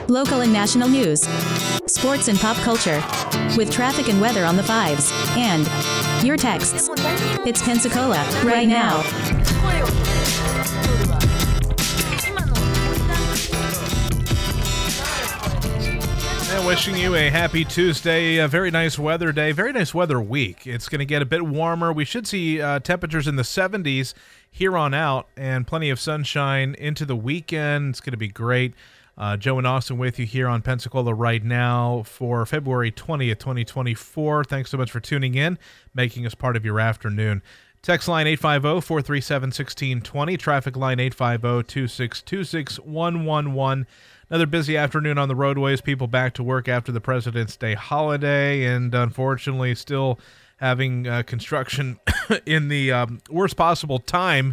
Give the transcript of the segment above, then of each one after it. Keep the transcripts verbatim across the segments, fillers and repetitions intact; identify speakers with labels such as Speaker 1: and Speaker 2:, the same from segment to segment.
Speaker 1: local and national news, sports and pop culture, with traffic and weather on the fives, and your texts. It's Pensacola, right now.
Speaker 2: And wishing you a happy Tuesday, a very nice weather day, very nice weather week. It's going to get a bit warmer. We should see uh, temperatures in the seventies here on out and plenty of sunshine into the weekend. It's going to be great. Uh, Joe and Austin with you here on Pensacola right now for February twentieth, twenty twenty-four. Thanks so much for tuning in, making us part of your afternoon. Text line eight five zero, four three seven, one six two zero. Traffic line eight five zero, two six two six, one one one. Another busy afternoon on the roadways. People back to work after the President's Day holiday, and unfortunately still having uh, construction in the um, worst possible time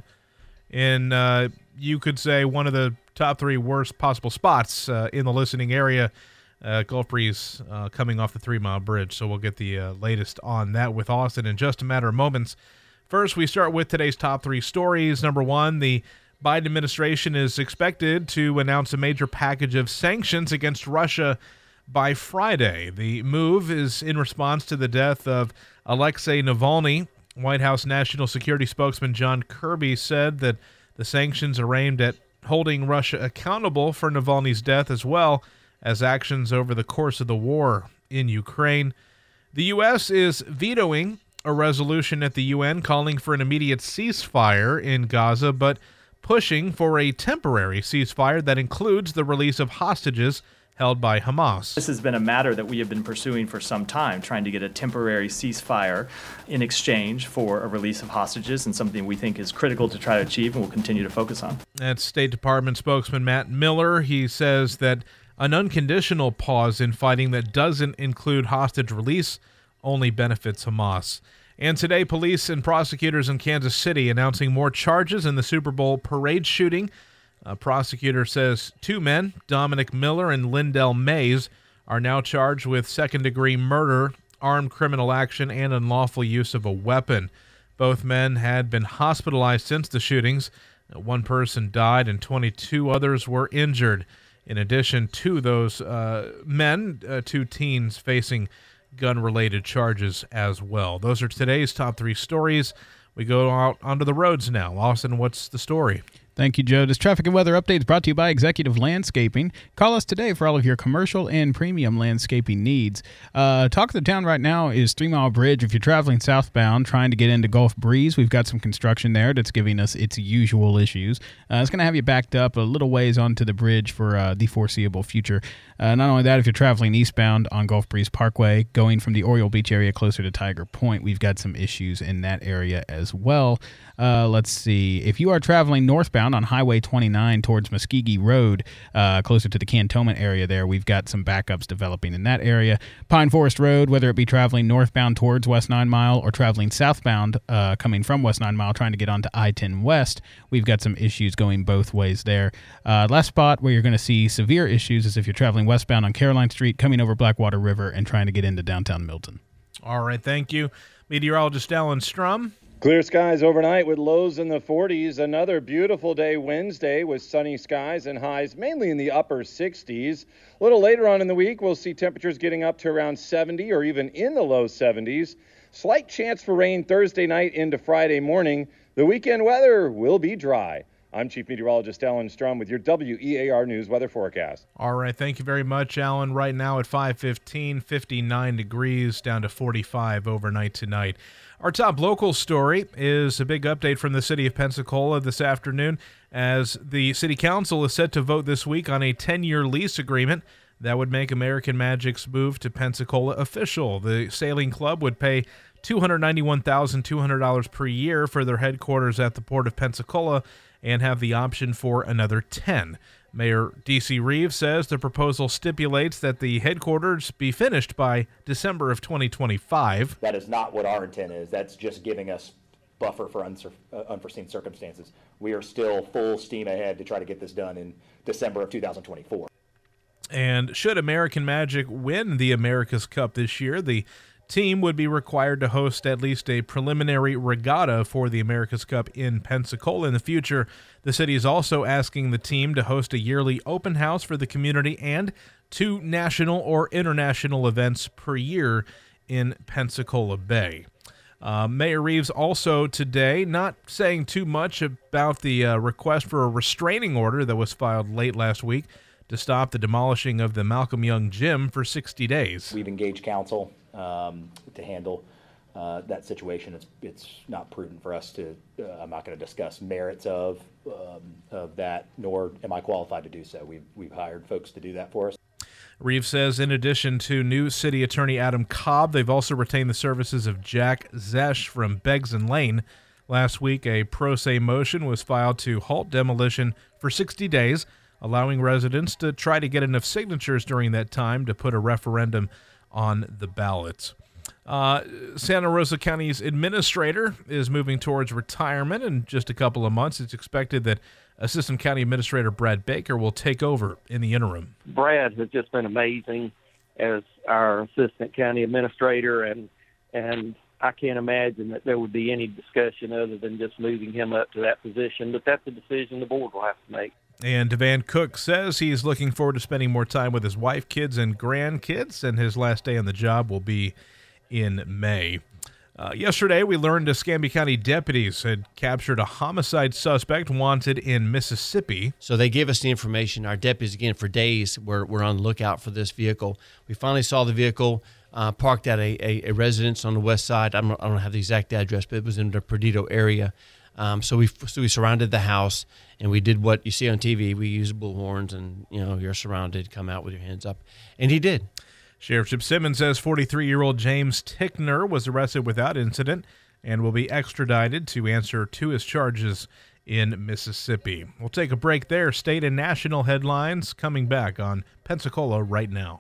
Speaker 2: in, uh, you could say, one of the top three worst possible spots uh, in the listening area. Uh, Gulf Breeze uh, coming off the Three Mile Bridge, so we'll get the uh, latest on that with Austin in just a matter of moments. First, we start with today's top three stories. Number one, the Biden administration is expected to announce a major package of sanctions against Russia by Friday. The move is in response to the death of Alexei Navalny. White House National Security spokesman John Kirby said that the sanctions are aimed at holding Russia accountable for Navalny's death as well as actions over the course of the war in Ukraine. The U S is vetoing a resolution at the U N calling for an immediate ceasefire in Gaza, but pushing for a temporary ceasefire that includes the release of hostages held by Hamas.
Speaker 3: This has been a matter that we have been pursuing for some time, trying to get a temporary ceasefire in exchange for a release of hostages, and something we think is critical to try to achieve and we'll continue to focus on.
Speaker 2: That's State Department spokesman Matt Miller. He says that an unconditional pause in fighting that doesn't include hostage release only benefits Hamas. And today, police and prosecutors in Kansas City announcing more charges in the Super Bowl parade shooting. A prosecutor says two men, Dominic Miller and Lindell Mays, are now charged with second-degree murder, armed criminal action, and unlawful use of a weapon. Both men had been hospitalized since the shootings. One person died and twenty-two others were injured. In addition to those uh, men, uh, two teens facing gun-related charges as well. Those are today's top three stories. We go out onto the roads now. Austin, what's the story?
Speaker 4: Thank you, Joe. This traffic and weather update is brought to you by Executive Landscaping. Call us today for all of your commercial and premium landscaping needs. Uh, talk of the town right now is Three Mile Bridge. If you're traveling southbound, trying to get into Gulf Breeze, we've got some construction there that's giving us its usual issues. Uh, it's going to have you backed up a little ways onto the bridge for uh, the foreseeable future. Uh, not only that, if you're traveling eastbound on Gulf Breeze Parkway, going from the Oriole Beach area closer to Tiger Point, we've got some issues in that area as well. Uh, let's see. If you are traveling northbound on Highway twenty-nine towards Muskegee Road, uh, closer to the Cantonment area there, we've got some backups developing in that area. Pine Forest Road, whether it be traveling northbound towards West Nine Mile or traveling southbound uh, coming from West Nine Mile trying to get onto I ten West, we've got some issues going both ways there. Uh, last spot where you're going to see severe issues is if you're traveling westbound on Caroline Street, coming over Blackwater River and trying to get into downtown Milton.
Speaker 2: All right, thank you. Meteorologist Alan Strum.
Speaker 5: Clear skies overnight with lows in the forties. Another beautiful day Wednesday with sunny skies and highs mainly in the upper sixties. A little later on in the week, we'll see temperatures getting up to around seventy or even in the low seventies. Slight chance for rain Thursday night into Friday morning. The weekend weather will be dry. I'm Chief Meteorologist Alan Strum with your W E A R News weather forecast.
Speaker 2: All right, thank you very much, Alan. Right now at five fifteen, fifty-nine degrees, down to forty-five overnight tonight. Our top local story is a big update from the city of Pensacola this afternoon, as the city council is set to vote this week on a ten-year lease agreement that would make American Magic's move to Pensacola official. The sailing club would pay two hundred ninety-one thousand two hundred dollars per year for their headquarters at the Port of Pensacola and have the option for another ten. Mayor D C Reeves says the proposal stipulates that the headquarters be finished by December of twenty twenty-five.
Speaker 6: That is not what our intent is. That's just giving us buffer for unsur- uh, unforeseen circumstances. We are still full steam ahead to try to get this done in December of two thousand twenty-four.
Speaker 2: And should American Magic win the America's Cup this year, the team would be required to host at least a preliminary regatta for the America's Cup in Pensacola in the future. The city is also asking the team to host a yearly open house for the community and two national or international events per year in Pensacola Bay. Uh, Mayor Reeves also today not saying too much about the uh, request for a restraining order that was filed late last week to stop the demolishing of the Malcolm Young Gym for sixty days.
Speaker 6: We've engaged counsel um, to handle uh, that situation. It's it's not prudent for us to, uh, I'm not going to discuss merits of um, of that, nor am I qualified to do so. We've, we've hired folks to do that for us.
Speaker 2: Reeves says in addition to new city attorney Adam Cobb, they've also retained the services of Jack Zesch from Beggs and Lane. Last week, a pro se motion was filed to halt demolition for sixty days, allowing residents to try to get enough signatures during that time to put a referendum on the ballots. Uh, Santa Rosa County's administrator is moving towards retirement in just a couple of months. It's expected that Assistant County Administrator Brad Baker will take over in the interim.
Speaker 7: Brad has just been amazing as our Assistant County Administrator, and and I can't imagine that there would be any discussion other than just moving him up to that position, but that's a decision the board will have to make.
Speaker 2: And Devan Cook says he's looking forward to spending more time with his wife, kids, and grandkids, and his last day on the job will be in May. Uh, yesterday, we learned Escambia County deputies had captured a homicide suspect wanted in Mississippi.
Speaker 8: So they gave us the information. Our deputies, again, for days, were, were on the lookout for this vehicle. We finally saw the vehicle uh, parked at a, a, a residence on the west side. I don't, I don't have the exact address, but it was in the Perdido area. Um, so we so we surrounded the house, and we did what you see on T V. We used bullhorns, and, you know, you're surrounded. Come out with your hands up. And he did.
Speaker 2: Sheriff Chip Simmons says forty-three-year-old James Tickner was arrested without incident and will be extradited to answer to his charges in Mississippi. We'll take a break there. State and national headlines coming back on Pensacola right now.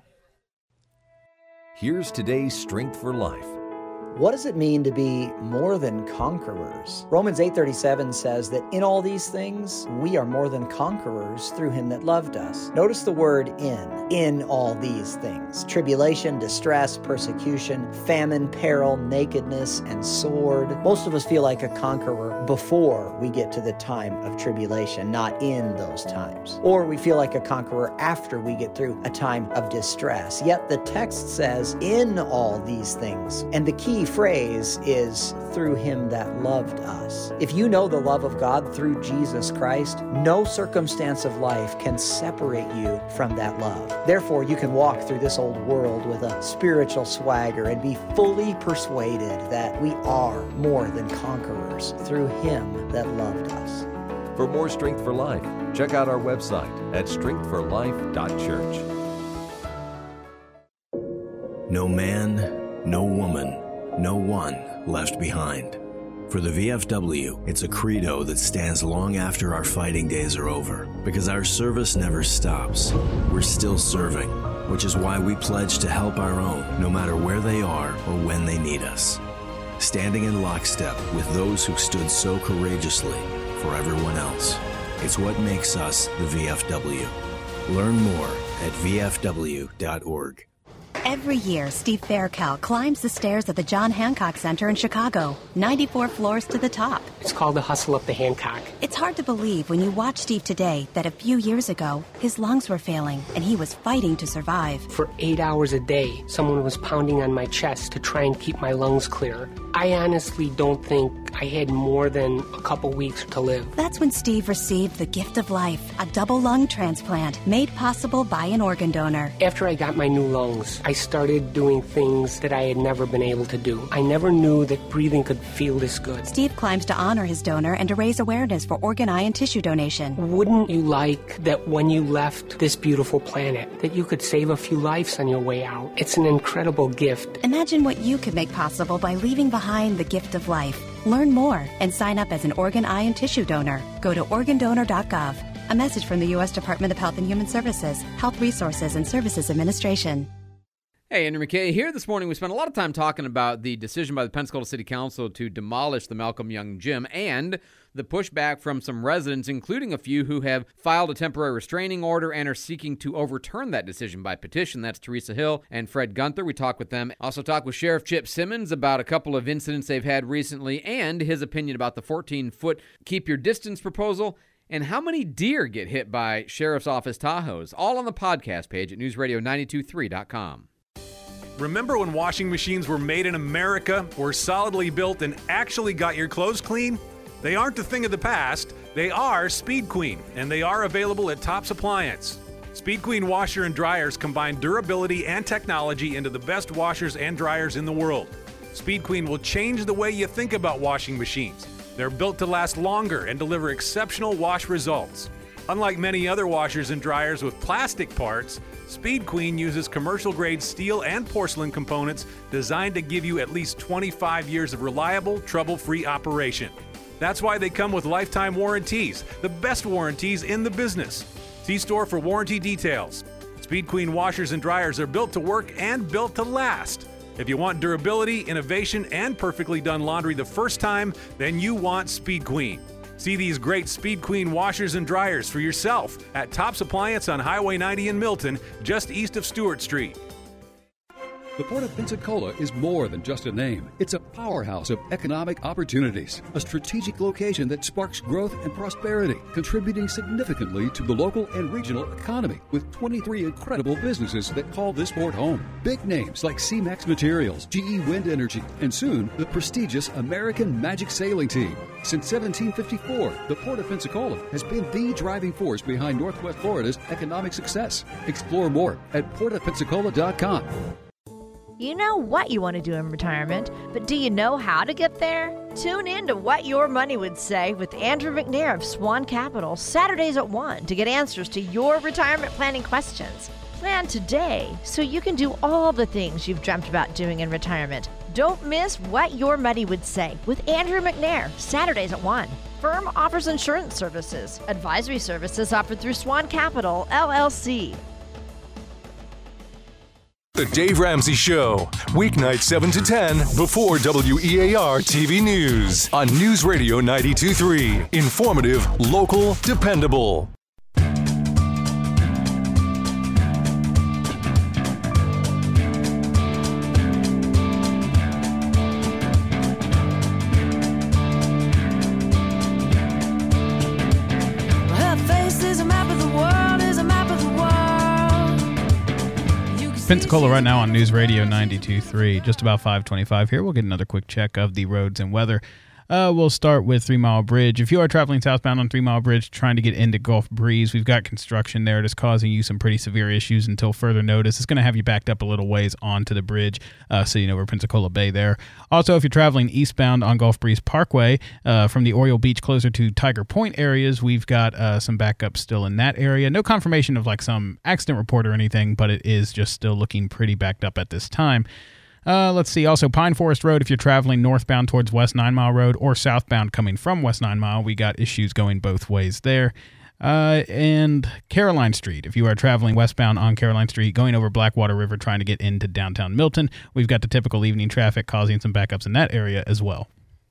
Speaker 9: Here's today's Strength for Life.
Speaker 10: What does it mean to be more than conquerors? Romans eight thirty-seven says that in all these things, we are more than conquerors through him that loved us. Notice the word in, in all these things. Tribulation, distress, persecution, famine, peril, nakedness, and sword. Most of us feel like a conqueror before we get to the time of tribulation, not in those times. Or we feel like a conqueror after we get through a time of distress. Yet the text says, in all these things. And the key phrase is through him that loved us. If you know the love of God through Jesus Christ, no circumstance of life can separate you from that love. Therefore, you can walk through this old world with a spiritual swagger and be fully persuaded that we are more than conquerors through him that loved us.
Speaker 9: For more Strength for Life, check out our website at strength for life dot church.
Speaker 11: No man, no woman, no one left behind. For the V F W, it's a credo that stands long after our fighting days are over, because our service never stops. We're still serving, which is why we pledge to help our own, no matter where they are or when they need us. Standing in lockstep with those who stood so courageously for everyone else. It's what makes us the V F W. Learn more at v f w dot org.
Speaker 12: Every year, Steve Faircal climbs the stairs at the John Hancock Center in Chicago, ninety-four floors to the top.
Speaker 13: It's called the Hustle Up the Hancock.
Speaker 12: It's hard to believe when you watch Steve today that a few years ago, his lungs were failing and he was fighting to survive.
Speaker 13: For eight hours a day, someone was pounding on my chest to try and keep my lungs clear. I honestly don't think I had more than a couple weeks to live.
Speaker 12: That's when Steve received the gift of life, a double lung transplant made possible by an organ donor.
Speaker 13: After I got my new lungs, I started doing things that I had never been able to do. I never knew that breathing could feel this good.
Speaker 12: Steve climbs to honor his donor and to raise awareness for organ, eye, and tissue donation.
Speaker 13: Wouldn't you like that when you left this beautiful planet, that you could save a few lives on your way out? It's an incredible gift.
Speaker 12: Imagine what you could make possible by leaving behind the gift of life. Learn more and sign up as an organ, eye, and tissue donor. Go to organ donor dot gov. A message from the U S Department of Health and Human Services, Health Resources and Services Administration.
Speaker 14: Hey, Andrew McKay here. This morning we spent a lot of time talking about the decision by the Pensacola City Council to demolish the Malcolm Young Gym and the pushback from some residents, including a few who have filed a temporary restraining order and are seeking to overturn that decision by petition. That's Teresa Hill and Fred Gunther. We talked with them. Also talked with Sheriff Chip Simmons about a couple of incidents they've had recently and his opinion about the fourteen-foot keep your distance proposal and how many deer get hit by Sheriff's Office Tahoes. All on the podcast page at news radio nine two three dot com.
Speaker 15: Remember when washing machines were made in America, were solidly built, and actually got your clothes clean? They aren't a thing of the past. They are Speed Queen, and they are available at Tops Appliance. Speed Queen washer and dryers combine durability and technology into the best washers and dryers in the world. Speed Queen will change the way you think about washing machines. They're built to last longer and deliver exceptional wash results. Unlike many other washers and dryers with plastic parts, Speed Queen uses commercial-grade steel and porcelain components designed to give you at least twenty-five years of reliable, trouble-free operation. That's why they come with lifetime warranties, the best warranties in the business. See store for warranty details. Speed Queen washers and dryers are built to work and built to last. If you want durability, innovation, and perfectly done laundry the first time, then you want Speed Queen. See these great Speed Queen washers and dryers for yourself at Tops Appliance on Highway ninety in Milton, just east of Stewart Street.
Speaker 16: The Port of Pensacola is more than just a name. It's a powerhouse of economic opportunities, a strategic location that sparks growth and prosperity, contributing significantly to the local and regional economy, with twenty-three incredible businesses that call this port home. Big names like C-Max Materials, G E Wind Energy, and soon the prestigious American Magic Sailing Team. Since seventeen fifty-four, the Port of Pensacola has been the driving force behind Northwest Florida's economic success. Explore more at port of pensacola dot com.
Speaker 17: You know what you want to do in retirement, but do you know how to get there? Tune in to What Your Money Would Say with Andrew McNair of Swan Capital, Saturdays at one, to get answers to your retirement planning questions. Plan today so you can do all the things you've dreamt about doing in retirement. Don't miss What Your Money Would Say with Andrew McNair, Saturdays at one. Firm offers insurance services. Advisory services offered through Swan Capital, L L C.
Speaker 18: The Dave Ramsey Show, weeknights seven to ten before W E A R T V News on News Radio ninety-two point three. Informative, local, dependable.
Speaker 4: Pensacola right now on News Radio ninety-two point three, just about five twenty-five here. We'll get another quick check of the roads and weather. Uh, we'll start with Three Mile Bridge. If you are traveling southbound on Three Mile Bridge trying to get into Gulf Breeze, we've got construction there. It is causing you some pretty severe issues until further notice. It's going to have you backed up a little ways onto the bridge, uh, so you know we're Pensacola Bay there. Also, if you're traveling eastbound on Gulf Breeze Parkway uh, from the Oriole Beach closer to Tiger Point areas, we've got uh, some backup still in that area. No confirmation of like some accident report or anything, but it is just still looking pretty backed up at this time. Uh, let's see. Also, Pine Forest Road, if you're traveling northbound towards West Nine Mile Road or southbound coming from West Nine Mile, we got issues going both ways there. Uh, and Caroline Street, if you are traveling westbound on Caroline Street, going over Blackwater River, trying to get into downtown Milton, we've got the typical evening traffic causing some backups in that area as well.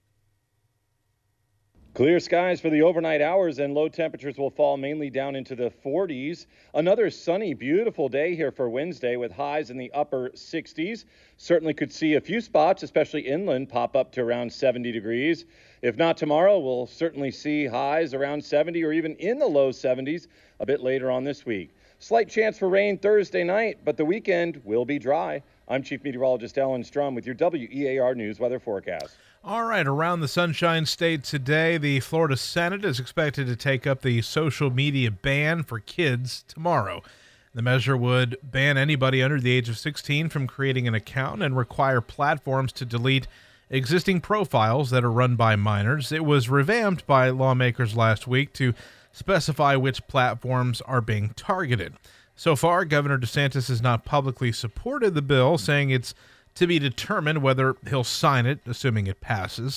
Speaker 5: Clear skies for the overnight hours, and low temperatures will fall mainly down into the forties. Another sunny, beautiful day here for Wednesday with highs in the upper sixties. Certainly could see a few spots, especially inland, pop up to around seventy degrees. If not tomorrow, we'll certainly see highs around seventy or even in the low seventies a bit later on this week. Slight chance for rain Thursday night, but the weekend will be dry. I'm Chief Meteorologist Alan Strum with your W E A R News weather forecast.
Speaker 2: All right, around the Sunshine State today, the Florida Senate is expected to take up the social media ban for kids tomorrow. The measure would ban anybody under the age of sixteen from creating an account and require platforms to delete existing profiles that are run by minors. It was revamped by lawmakers last week to specify which platforms are being targeted. So far, Governor DeSantis has not publicly supported the bill, saying it's to be determined whether he'll sign it, assuming it passes.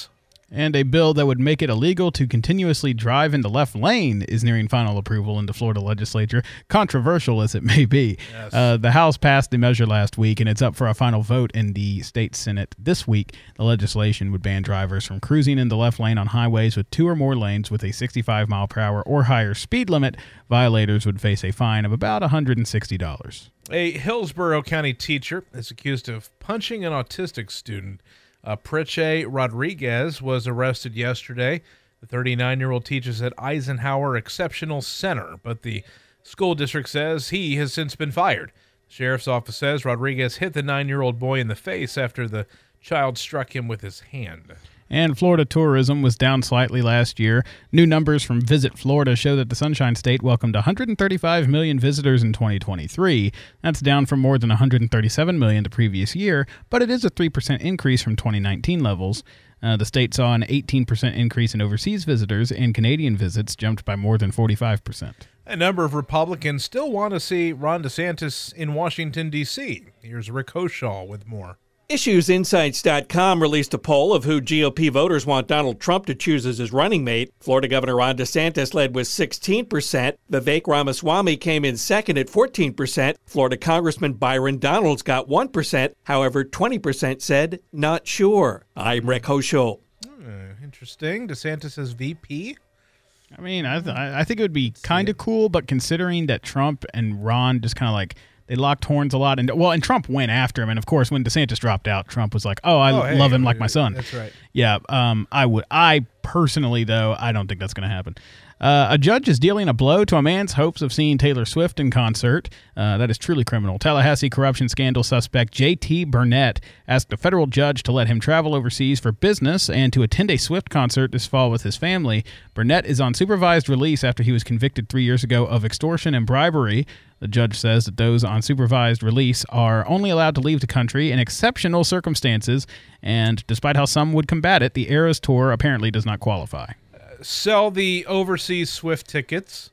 Speaker 4: And a bill that would make it illegal to continuously drive in the left lane is nearing final approval in the Florida legislature, controversial as it may be.
Speaker 2: Yes.
Speaker 4: Uh, the House passed the measure last week, and it's up for a final vote in the state Senate this week. The legislation would ban drivers from cruising in the left lane on highways with two or more lanes with a sixty-five mile per hour or higher speed limit. Violators would face a fine of about one hundred sixty dollars.
Speaker 2: A Hillsborough County teacher is accused of punching an autistic student. Uh, Preche Rodriguez was arrested yesterday. The thirty-nine-year-old teaches at Eisenhower Exceptional Center, but the school district says he has since been fired. The sheriff's office says Rodriguez hit the nine-year-old boy in the face after the child struck him with his hand.
Speaker 4: And Florida tourism was down slightly last year. New numbers from Visit Florida show that the Sunshine State welcomed one hundred thirty-five million visitors in twenty twenty-three. That's down from more than one hundred thirty-seven million the previous year, but it is a three percent increase from twenty nineteen levels. Uh, the state saw an eighteen percent increase in overseas visitors, and Canadian visits jumped by more than forty-five percent.
Speaker 2: A number of Republicans still want to see Ron DeSantis in Washington, D C Here's Rick Hoshaw with more.
Speaker 19: Issues Insights dot com released a poll of who G O P voters want Donald Trump to choose as his running mate. Florida Governor Ron DeSantis led with sixteen percent. Vivek Ramaswamy came in second at fourteen percent. Florida Congressman Byron Donalds got one percent. However, twenty percent said not sure. I'm Rick Hoshaw.
Speaker 2: Hmm, interesting. DeSantis as V P?
Speaker 4: I mean, I, th- I think it would be kind of cool, but considering that Trump and Ron just kind of like they locked horns a lot, and well, and Trump went after him, and of course, when DeSantis dropped out, Trump was like, "Oh, I
Speaker 2: Oh, hey,
Speaker 4: love him like my son."
Speaker 2: That's right.
Speaker 4: Yeah, um, I would. I personally, though, I don't think that's going to happen. Uh, a judge is dealing a blow to a man's hopes of seeing Taylor Swift in concert. Uh, that is truly criminal. Tallahassee corruption scandal suspect J T Burnett asked a federal judge to let him travel overseas for business and to attend a Swift concert this fall with his family. Burnett is on supervised release after he was convicted three years ago of extortion and bribery. The judge says that those on supervised release are only allowed to leave the country in exceptional circumstances, and despite how some would combat it, the Eras Tour apparently does not qualify.
Speaker 2: Sell the overseas Swift tickets,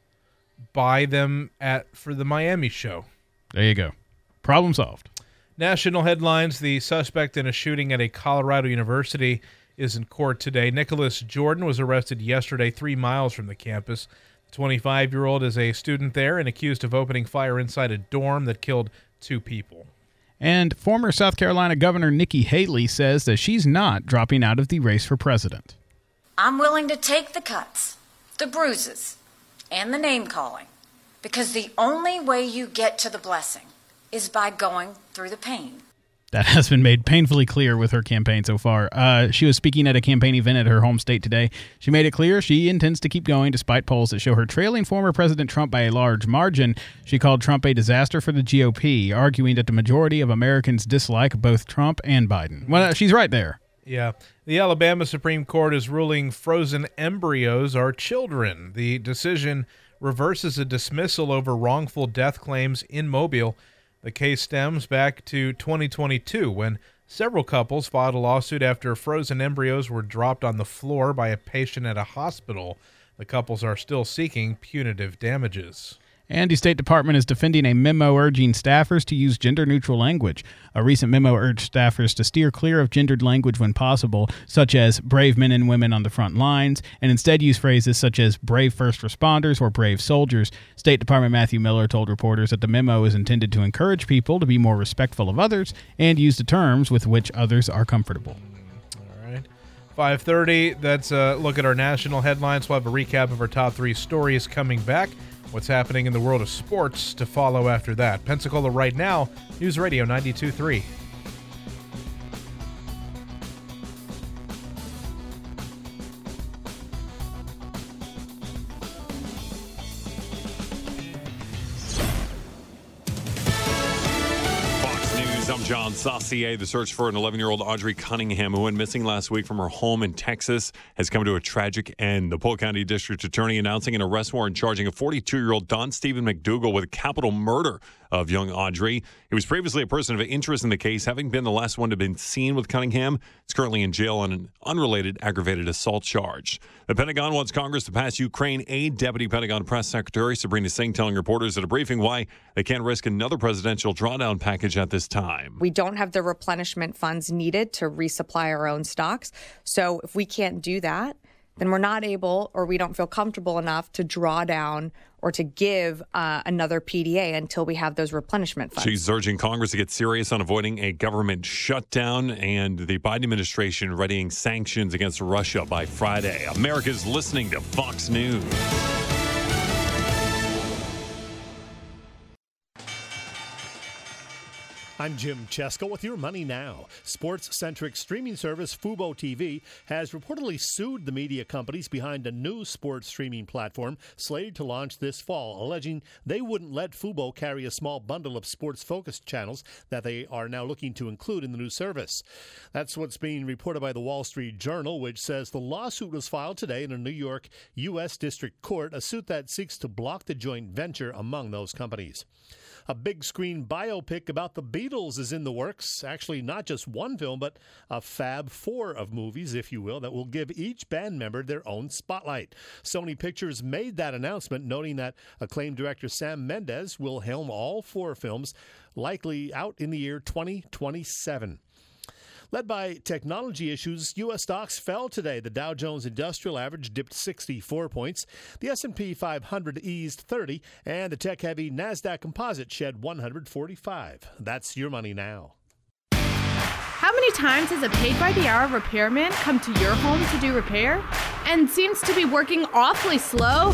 Speaker 2: buy them at for the Miami show.
Speaker 4: There you go. Problem solved.
Speaker 2: National headlines: the suspect in a shooting at a Colorado university is in court today. Nicholas Jordan was arrested yesterday three miles from the campus. The twenty-five-year-old is a student there and accused of opening fire inside a dorm that killed two people.
Speaker 4: And former South Carolina Governor Nikki Haley says that she's not dropping out of the race for president.
Speaker 20: I'm willing to take the cuts, the bruises, and the name-calling, because the only way you get to the blessing is by going through the pain.
Speaker 4: That has been made painfully clear with her campaign so far. Uh, she was speaking at a campaign event at her home state today. She made it clear she intends to keep going despite polls that show her trailing former President Trump by a large margin. She called Trump a disaster for the G O P, arguing that the majority of Americans dislike both Trump and Biden. Well, she's right there.
Speaker 2: Yeah. The Alabama Supreme Court is ruling frozen embryos are children. The decision reverses a dismissal over wrongful death claims in Mobile. The case stems back to twenty twenty-two when several couples filed a lawsuit after frozen embryos were dropped on the floor by a patient at a hospital. The couples are still seeking punitive damages.
Speaker 4: And the State Department is defending a memo urging staffers to use gender-neutral language. A recent memo urged staffers to steer clear of gendered language when possible, such as brave men and women on the front lines, and instead use phrases such as brave first responders or brave soldiers. State Department Matthew Miller told reporters that the memo is intended to encourage people to be more respectful of others and use the terms with which others are comfortable.
Speaker 2: All right. five thirty, that's a look at our national headlines. We'll have a recap of our top three stories coming back. What's happening in the world of sports to follow after that. Pensacola Right Now, News Radio ninety-two point three.
Speaker 21: I'm John Saucier. The search for an eleven-year-old Audrey Cunningham, who went missing last week from her home in Texas, has come to a tragic end. The Polk County District Attorney announcing an arrest warrant charging a forty-two-year-old Don Stephen McDougal with capital murder of young Audrey. He was previously a person of interest in the case, having been the last one to have been seen with Cunningham. He's currently in jail on an unrelated aggravated assault charge. The Pentagon wants Congress to pass Ukraine aid. Deputy Pentagon Press Secretary Sabrina Singh telling reporters at a briefing why they can't risk another presidential drawdown package at this time.
Speaker 1: We don't have the replenishment funds needed to resupply our own stocks. So if we can't do that, then we're not able, or we don't feel comfortable enough to draw down or to give uh, another P D A until we have those replenishment funds.
Speaker 21: She's urging Congress to get serious on avoiding a government shutdown and the Biden administration readying sanctions against Russia by Friday. America's listening to Fox News.
Speaker 22: I'm Jim Chesko with your Money Now. Sports-centric streaming service Fubo T V has reportedly sued the media companies behind a new sports streaming platform slated to launch this fall, alleging they wouldn't let Fubo carry a small bundle of sports-focused channels that they are now looking to include in the new service. That's what's being reported by the Wall Street Journal, which says the lawsuit was filed today in a New York U S District Court, a suit that seeks to block the joint venture among those companies. A big screen biopic about the Beatles is in the works. Actually, not just one film, but a fab four of movies, if you will, that will give each band member their own spotlight. Sony Pictures made that announcement, noting that acclaimed director Sam Mendes will helm all four films, likely out in the year twenty twenty-seven. Led by technology issues, U S stocks fell today. The Dow Jones Industrial Average dipped sixty-four points. The S and P five hundred eased thirty, and the tech-heavy NASDAQ Composite shed one hundred forty-five. That's your Money Now.
Speaker 23: How many times has a paid-by-the-hour repairman come to your home to do repair and seems to be working awfully slow?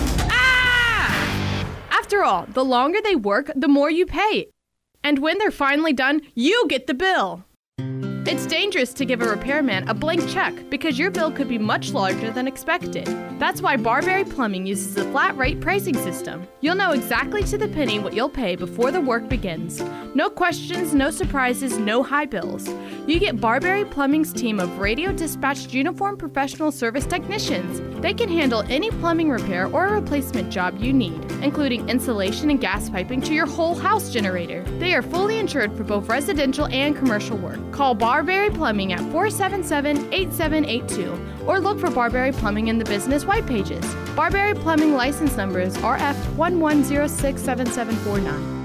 Speaker 23: Ah! After all, the longer they work, the more you pay. And when they're finally done, you get the bill. It's dangerous to give a repairman a blank check because your bill could be much larger than expected. That's why Barberry Plumbing uses a flat rate pricing system. You'll know exactly to the penny what you'll pay before the work begins. No questions, no surprises, no high bills. You get Barberry Plumbing's team of radio dispatched uniformed professional service technicians. They can handle any plumbing repair or replacement job you need, including insulation and gas piping to your whole house generator. They are fully insured for both residential and commercial work. Call Barberry Plumbing at four seven seven, eight seven eight two or look for Barberry Plumbing in the business white pages. Barberry Plumbing license number is R F one one zero six seven seven four nine.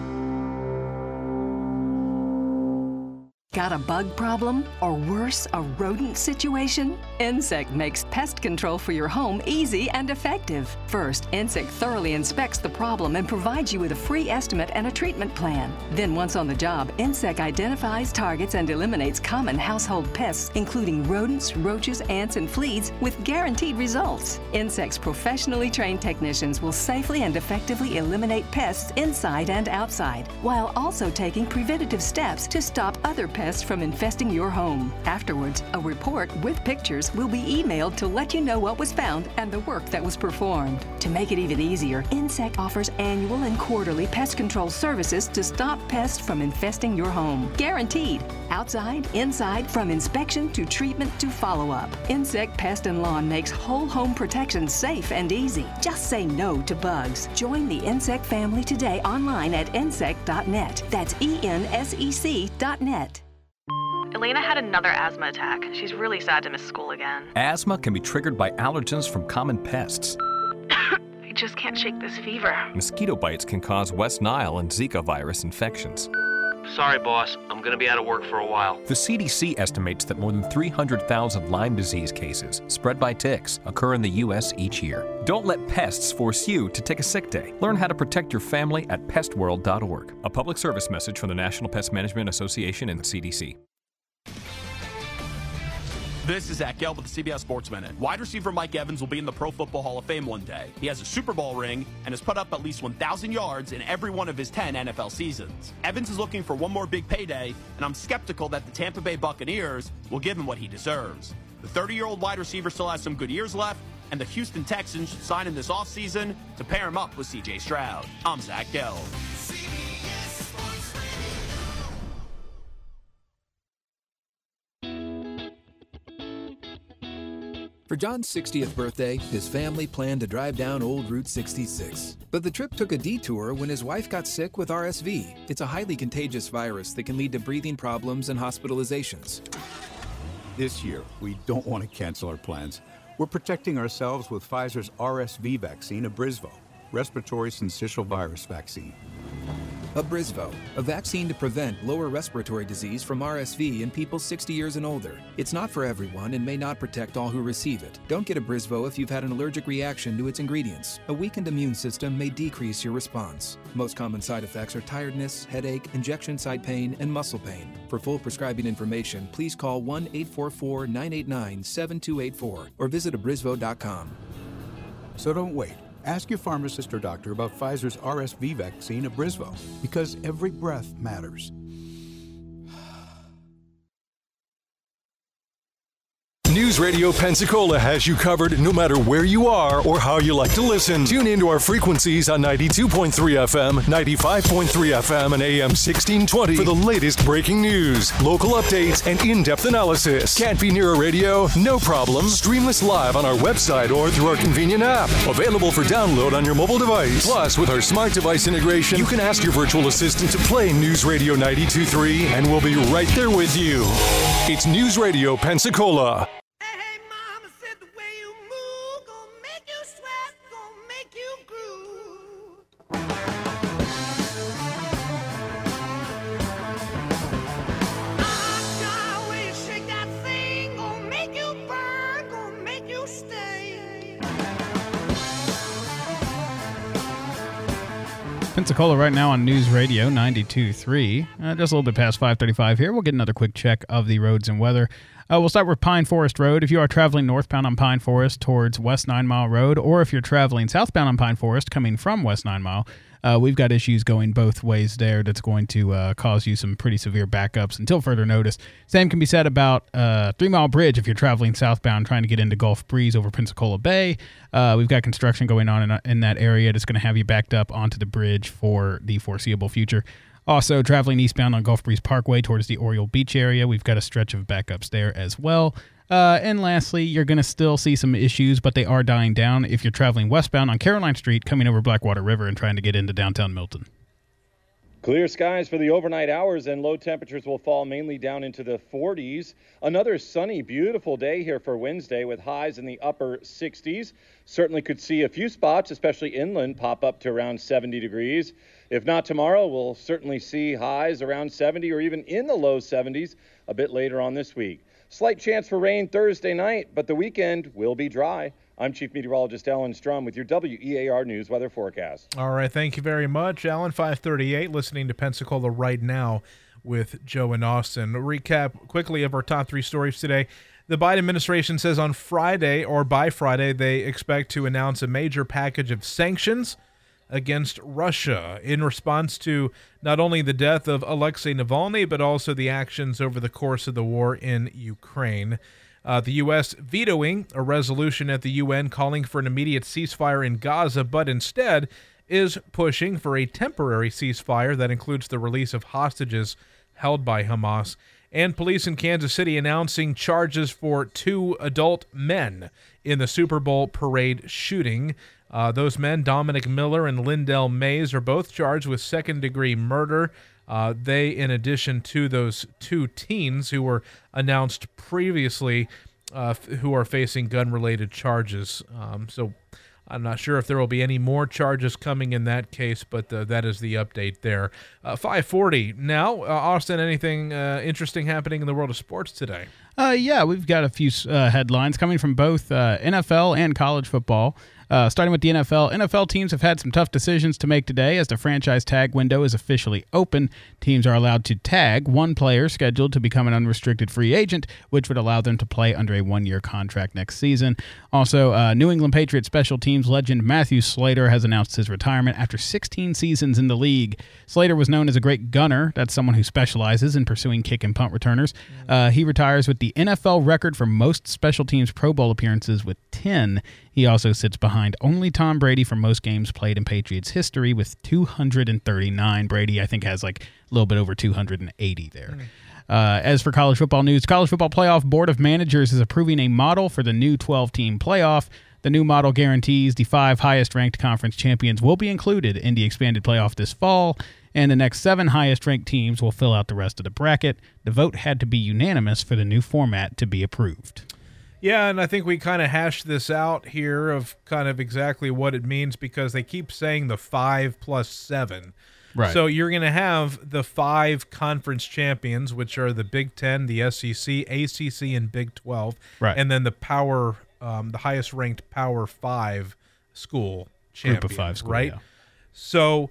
Speaker 24: Got a bug problem? Or worse, a rodent situation? Insect makes pest control for your home easy and effective. First, Insect thoroughly inspects the problem and provides you with a free estimate and a treatment plan. Then once on the job, Insect identifies, targets, and eliminates common household pests, including rodents, roaches, ants, and fleas, with guaranteed results. Insect's professionally trained technicians will safely and effectively eliminate pests inside and outside, while also taking preventative steps to stop other pests pests from infesting your home. Afterwards, a report with pictures will be emailed to let you know what was found and the work that was performed. To make it even easier, Insect offers annual and quarterly pest control services to stop pests from infesting your home. Guaranteed. Outside, inside, from inspection to treatment to follow-up. Insect Pest and Lawn makes whole home protection safe and easy. Just say no to bugs. Join the Insect family today online at insect dot net. That's E N S E C dot net.
Speaker 25: Elena had another asthma attack. She's really sad to miss school again.
Speaker 26: Asthma can be triggered by allergens from common pests.
Speaker 25: I just can't shake this fever.
Speaker 26: Mosquito bites can cause West Nile and Zika virus infections.
Speaker 27: Sorry, boss. I'm going to be out of work for a while.
Speaker 26: The C D C estimates that more than three hundred thousand Lyme disease cases spread by ticks occur in the U S each year. Don't let pests force you to take a sick day. Learn how to protect your family at pest world dot org. A public service message from the National Pest Management Association and the C D C.
Speaker 28: This is Zach Gelb with the C B S Sports Minute. Wide receiver Mike Evans will be in the Pro Football Hall of Fame one day. He has a Super Bowl ring and has put up at least one thousand yards in every one of his ten N F L seasons. Evans is looking for one more big payday, and I'm skeptical that the Tampa Bay Buccaneers will give him what he deserves. The thirty-year-old wide receiver still has some good years left, and the Houston Texans should sign him this offseason to pair him up with C J Stroud. I'm Zach Gelb.
Speaker 3: For John's sixtieth birthday, his family planned to drive down Old Route sixty-six. But the trip took a detour when his wife got sick with R S V. It's a highly contagious virus that can lead to breathing problems and hospitalizations.
Speaker 6: This year, we don't want to cancel our plans. We're protecting ourselves with Pfizer's R S V vaccine, Abrysvo, respiratory syncytial virus vaccine.
Speaker 3: Abrysvo, a vaccine to prevent lower respiratory disease from R S V in people sixty years and older. It's not for everyone and may not protect all who receive it. Don't get Abrysvo if you've had an allergic reaction to its ingredients. A weakened immune system may decrease your response. Most common side effects are tiredness, headache, injection site pain, and muscle pain. For full prescribing information, please call one eight four four, nine eight nine, seven two eight four or visit abrysvo dot com.
Speaker 6: So don't wait. Ask your pharmacist or doctor about Pfizer's R S V vaccine, Abrysvo, because every breath matters.
Speaker 18: News Radio Pensacola has you covered no matter where you are or how you like to listen. Tune into our frequencies on ninety-two point three F M, ninety-five point three F M, and A M sixteen twenty for the latest breaking news, local updates, and in-depth analysis. Can't be near a radio? No problem. Stream us live on our website or through our convenient app. Available for download on your mobile device. Plus, with our smart device integration, you can ask your virtual assistant to play News Radio ninety-two point three, and we'll be right there with you. It's News Radio Pensacola.
Speaker 4: Pensacola right now on News Radio ninety-two point three. Uh, just a little bit past five thirty-five here. We'll get another quick check of the roads and weather. Uh, we'll start with Pine Forest Road. If you are traveling northbound on Pine Forest towards West Nine Mile Road, or if you're traveling southbound on Pine Forest coming from West Nine Mile, uh, we've got issues going both ways there that's going to uh, cause you some pretty severe backups until further notice. Same can be said about uh, Three Mile Bridge if you're traveling southbound trying to get into Gulf Breeze over Pensacola Bay. Uh, we've got construction going on in, in that area that's going to have you backed up onto the bridge for the foreseeable future. Also, traveling eastbound on Gulf Breeze Parkway towards the Oriole Beach area, we've got a stretch of backups there as well. Uh, and lastly, you're going to still see some issues, but they are dying down if you're traveling westbound on Caroline Street coming over Blackwater River and trying to get into downtown Milton.
Speaker 5: Clear skies for the overnight hours, and low temperatures will fall mainly down into the forties. Another sunny, beautiful day here for Wednesday with highs in the upper sixties. Certainly could see a few spots, especially inland, pop up to around seventy degrees. If not tomorrow, we'll certainly see highs around seventy or even in the low seventies a bit later on this week. Slight chance for rain Thursday night, but the weekend will be dry. I'm Chief Meteorologist Alan Strum with your W E A R News weather forecast.
Speaker 2: All right, thank you very much, Alan. five thirty-eight, listening to Pensacola right now with Joe and Austin. A recap quickly of our top three stories today. The Biden administration says on Friday, or by Friday, they expect to announce a major package of sanctions against Russia in response to not only the death of Alexei Navalny, but also the actions over the course of the war in Ukraine. Uh, the U S vetoing a resolution at the U N calling for an immediate ceasefire in Gaza, but instead is pushing for a temporary ceasefire that includes the release of hostages held by Hamas. And police in Kansas City announcing charges for two adult men in the Super Bowl parade shooting. Uh, those men, Dominic Miller and Lindell Mays, are both charged with second-degree murder. Uh, they, in addition to those two teens who were announced previously, uh, f- who are facing gun-related charges. Um, so I'm not sure if there will be any more charges coming in that case, but uh, that is the update there. Uh, five forty now. Uh, Austin, anything uh, interesting happening in the world of sports today?
Speaker 4: Uh, yeah, we've got a few uh, headlines coming from both uh, N F L and college football. Uh, starting with the N F L, N F L teams have had some tough decisions to make today as the franchise tag window is officially open. Teams are allowed to tag one player scheduled to become an unrestricted free agent, which would allow them to play under a one-year contract next season. Also, uh, New England Patriots special teams legend Matthew Slater has announced his retirement after sixteen seasons in the league. Slater was known as a great gunner. That's someone who specializes in pursuing kick and punt returners. Uh, he retires with the N F L record for most special teams Pro Bowl appearances with ten. He also sits behind only Tom Brady for most games played in Patriots history with two hundred thirty-nine. Brady, I think, has like a little bit over two hundred eighty there. Mm. Uh, as for college football news, College Football Playoff Board of Managers is approving a model for the new twelve-team playoff. The new model guarantees the five highest-ranked conference champions will be included in the expanded playoff this fall, and the next seven highest-ranked teams will fill out the rest of the bracket. The vote had to be unanimous for the new format to be approved.
Speaker 2: Yeah, and I think we kind of hashed this out here of kind of exactly what it means because they keep saying the five plus seven.
Speaker 4: Right.
Speaker 2: So you're going to have the five conference champions, which are the Big Ten, the S E C, A C C, and Big twelve.
Speaker 4: Right.
Speaker 2: And then the power, um, the highest-ranked Power Five school champions.
Speaker 4: Group of five school,
Speaker 2: right?
Speaker 4: yeah.
Speaker 2: So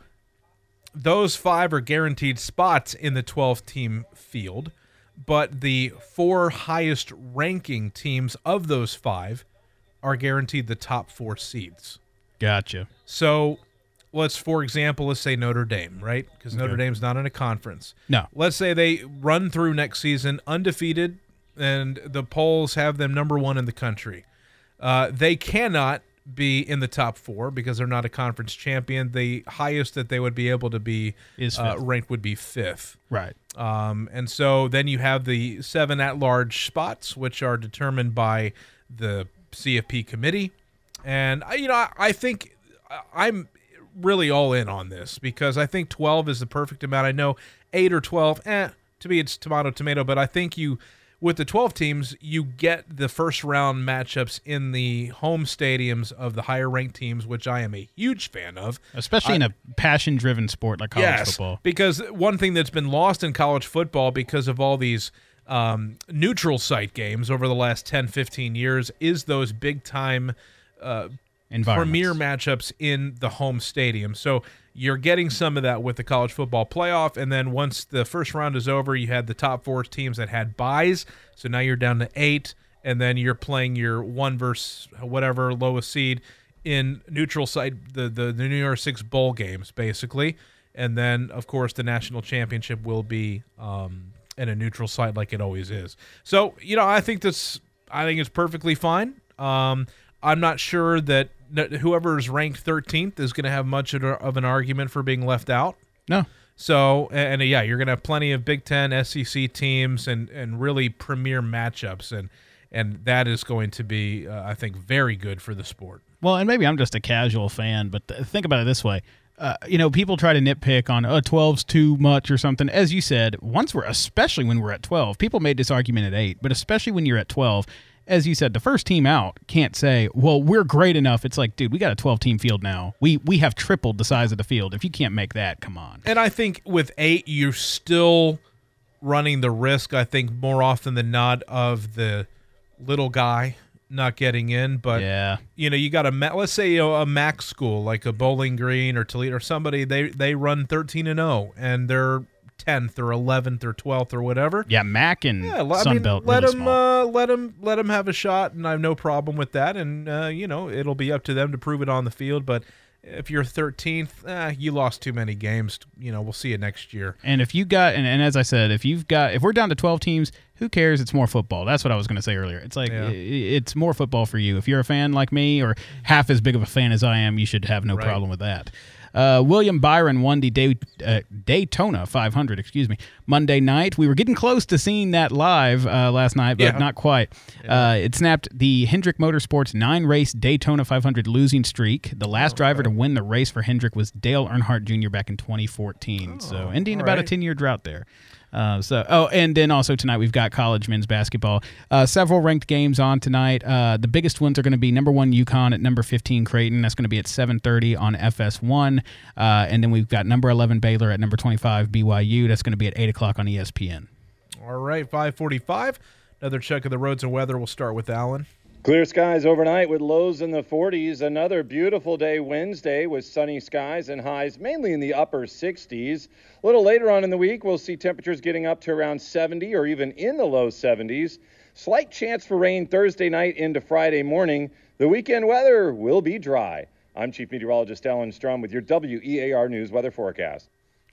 Speaker 2: those five are guaranteed spots in the twelve-team field, but the four highest-ranking teams of those five are guaranteed the top four seeds.
Speaker 4: Gotcha.
Speaker 2: So let's, for example, let's say Notre Dame, right? Because
Speaker 4: Okay.
Speaker 2: Notre Dame's not in a conference.
Speaker 4: No.
Speaker 2: Let's say they run through next season undefeated, and the polls have them number one in the country. Uh, they cannot be in the top four because they're not a conference champion. The highest that they would be able to be
Speaker 4: Is
Speaker 2: uh,
Speaker 4: fifth.
Speaker 2: ranked would be fifth.
Speaker 4: Right.
Speaker 2: Um, and so then you have the seven at-large spots, which are determined by the C F P committee. And, I- you know, I, I think I'm really all in on this because I think twelve is the perfect amount. I know eight or twelve, eh, to me it's tomato, tomato, but I think you, with the twelve teams, you get the first round matchups in the home stadiums of the higher ranked teams, which I am a huge fan of.
Speaker 4: Especially in
Speaker 2: I-
Speaker 4: a passion-driven sport like college
Speaker 2: yes,
Speaker 4: football.
Speaker 2: because one thing that's been lost in college football because of all these um, neutral site games over the last ten, fifteen years is those big-time uh, premier matchups in the home stadium. So you're getting some of that with the college football playoff, and then once the first round is over, you had the top four teams that had byes, so now you're down to eight, and then you're playing your one versus whatever lowest seed in neutral site, the, the, the New Year's Six bowl games, basically. And then, of course, the national championship will be um, in a neutral site like it always is. So, you know, I think this, I think it's perfectly fine. Um, I'm not sure that whoever is ranked thirteenth is going to have much of an argument for being left out.
Speaker 4: No.
Speaker 2: So, and, and yeah, you're going to have plenty of Big Ten, S E C teams and, and really premier matchups. And, and that is going to be, uh, I think, very good for the sport.
Speaker 4: Well, and maybe I'm just a casual fan, but th- think about it this way. Uh, you know, people try to nitpick on, oh, twelve's too much or something. As you said, once we're, especially when we're at twelve, people made this argument at eight, but especially when you're at twelve, as you said, the first team out can't say, well, we're great enough. It's like, dude, we got a twelve-team field now. We we have tripled the size of the field. If you can't make that, come on.
Speaker 2: And I think with eight, you're still running the risk, I think, more often than not, of the little guy not getting in. But,
Speaker 4: yeah.
Speaker 2: you know, you got a, let's say, you know, a MAC school like a Bowling Green or Toledo or somebody, they, they run thirteen and oh, and they're tenth or eleventh or twelfth or whatever.
Speaker 4: Yeah, Mac and
Speaker 2: yeah, I
Speaker 4: Sun
Speaker 2: mean,
Speaker 4: Belt
Speaker 2: let
Speaker 4: really
Speaker 2: them
Speaker 4: small.
Speaker 2: uh, let them let them have a shot, and I have no problem with that. And uh, you know, it'll be up to them to prove it on the field. But if you're thirteenth, eh, you lost too many games. You know, we'll see you next year.
Speaker 4: And if you got, and, and as I said, if you've got, if we're down to twelve teams, who cares? It's more football. That's what I was going to say earlier. It's like,
Speaker 2: Yeah.
Speaker 4: i- it's more football for you. If you're a fan like me or half as big of a fan as I am, you should have no
Speaker 2: Right.
Speaker 4: problem with that. Uh, William Byron won the Day, uh, Daytona five hundred, excuse me, Monday night. We were getting close to seeing that live uh, last night, but
Speaker 2: Yeah.
Speaker 4: not quite. Uh, it snapped the Hendrick Motorsports nine-race Daytona five hundred losing streak. The last
Speaker 2: Oh,
Speaker 4: driver to win the race for Hendrick was Dale Earnhardt Junior back in twenty fourteen. so ending
Speaker 2: all
Speaker 4: about a
Speaker 2: right.
Speaker 4: ten-year drought there. Uh, so, oh, and then also tonight we've got college men's basketball. Uh, several ranked games on tonight. Uh, the biggest ones are going to be number one UConn at number fifteen Creighton. That's going to be at seven thirty on F S one. Uh, and then we've got number eleven Baylor at number twenty-five B Y U. That's going to be at eight o'clock on E S P N.
Speaker 2: All right, five forty-five. Another check of the roads and weather. We'll start with Alan.
Speaker 5: Clear skies overnight with lows in the forties. Another beautiful day Wednesday with sunny skies and highs mainly in the upper sixties. A little later on in the week, we'll see temperatures getting up to around seventy or even in the low seventies. Slight chance for rain Thursday night into Friday morning. The weekend weather will be dry. I'm Chief Meteorologist Alan Strum with your W E A R News weather forecast.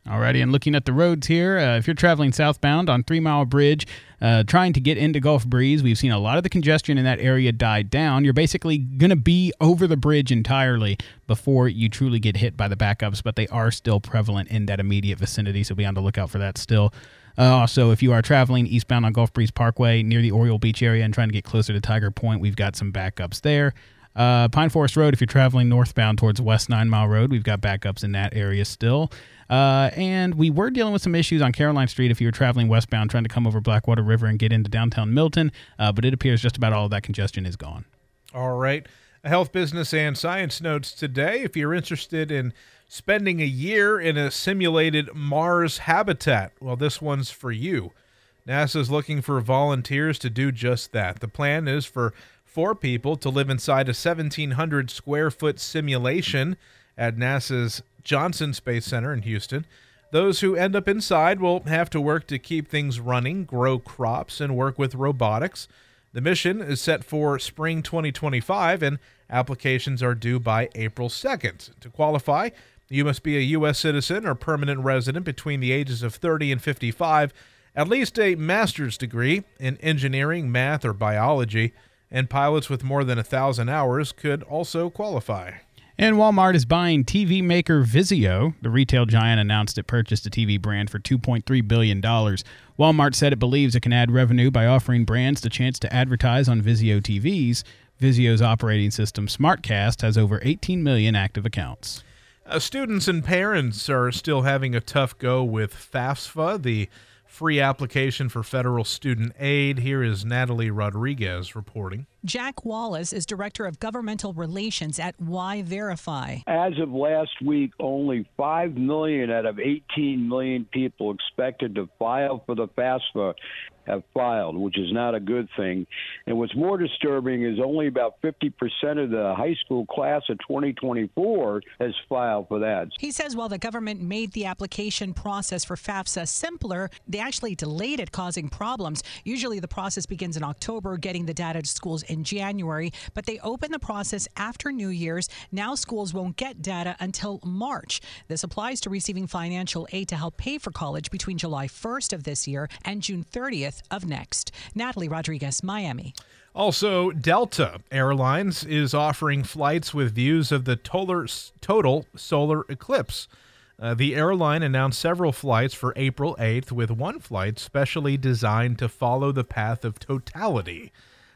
Speaker 4: Alrighty, and looking at the roads here, uh, if you're traveling southbound on Three Mile Bridge, uh, trying to get into Gulf Breeze, we've seen a lot of the congestion in that area die down. You're basically going to be over the bridge entirely before you truly get hit by the backups, but they are still prevalent in that immediate vicinity, so be on the lookout for that still. Uh, also, if you are traveling eastbound on Gulf Breeze Parkway near the Oriole Beach area and trying to get closer to Tiger Point, we've got some backups there. Uh, Pine Forest Road, if you're traveling northbound towards West Nine Mile Road, we've got backups in that area still. Uh, and we were dealing with some issues on Caroline Street if you were traveling westbound trying to come over Blackwater River and get into downtown Milton, uh, but it appears just about all of that congestion is gone.
Speaker 2: All right. Health, business, and science notes today. If you're interested in spending a year in a simulated Mars habitat, well, this one's for you. NASA's looking for volunteers to do just that. The plan is for four people to live inside a seventeen hundred square foot simulation at NASA's Johnson Space Center in Houston. Those who end up inside will have to work to keep things running, grow crops, and work with robotics. The mission is set for spring twenty twenty-five, and applications are due by April second. To qualify, you must be a U S citizen or permanent resident between the ages of thirty and fifty-five, at least a master's degree in engineering, math, or biology, and pilots with more than one thousand hours could also qualify.
Speaker 4: And Walmart is buying T V maker Vizio. The retail giant announced it purchased a T V brand for two point three billion dollars. Walmart said it believes it can add revenue by offering brands the chance to advertise on Vizio T Vs. Vizio's operating system, SmartCast, has over eighteen million active accounts.
Speaker 2: Uh, students and parents are still having a tough go with FAFSA, the free application for federal student aid. Here is Natalie Rodriguez reporting.
Speaker 7: Jack Wallace is Director of Governmental Relations at Y Verify.
Speaker 8: As of last week, only five million out of eighteen million people expected to file for the FAFSA have filed, which is not a good thing. And what's more disturbing is only about fifty percent of the high school class of twenty twenty-four has filed for that.
Speaker 7: He says while the government made the application process for FAFSA simpler, they actually delayed it, causing problems. Usually the process begins in October, getting the data to schools in January, but they open the process after New Year's. Now schools won't get data until March. This applies to receiving financial aid to help pay for college between July first of this year and June thirtieth of next. Natalie Rodriguez, Miami.
Speaker 2: Also, Delta Airlines is offering flights with views of the total, total solar eclipse. Uh, the airline announced several flights for April eighth, with one flight specially designed to follow the path of totality.